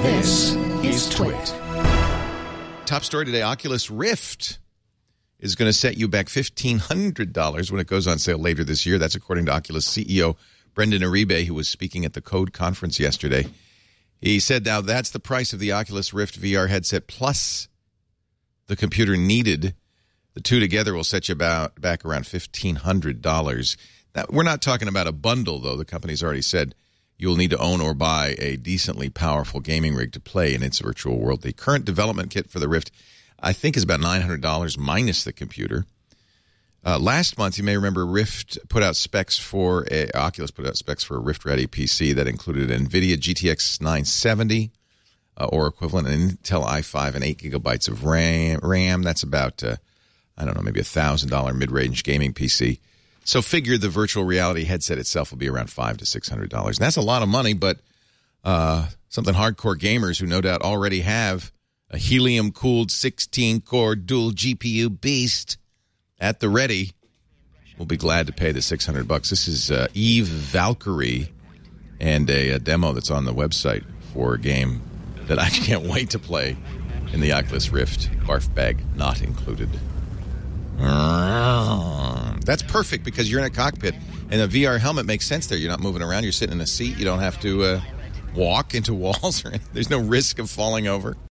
This is Twit. Top story today, Oculus Rift is going to set you back $1,500 when it goes on sale later this year. That's according to Oculus CEO Brendan Iribe, who was speaking at the Code conference yesterday. He said now that's the price of the Oculus Rift VR headset plus the computer needed. The two together will set you back around $1,500. Now, we're not talking about a bundle, though. The company's already said you'll need to own or buy a decently powerful gaming rig to play in its virtual world. The current development kit for the Rift, I think, is about $900 minus the computer. Last month, you may remember, Oculus put out specs for a Rift-ready PC that included an NVIDIA GTX 970 or equivalent, an Intel i5, and 8 gigabytes of RAM. That's about, maybe a $1,000 mid-range gaming PC. So figure the virtual reality headset itself will be around $500 to $600. And that's a lot of money, but something hardcore gamers who no doubt already have a helium-cooled 16-core dual GPU beast at the ready will be glad to pay the $600. This is Eve Valkyrie and a demo that's on the website for a game that I can't wait to play in the Oculus Rift. Barf bag not included. That's perfect because you're in a cockpit, and a VR helmet makes sense there. You're not moving around. You're sitting in a seat. You don't have to walk into walls. There's no risk of falling over.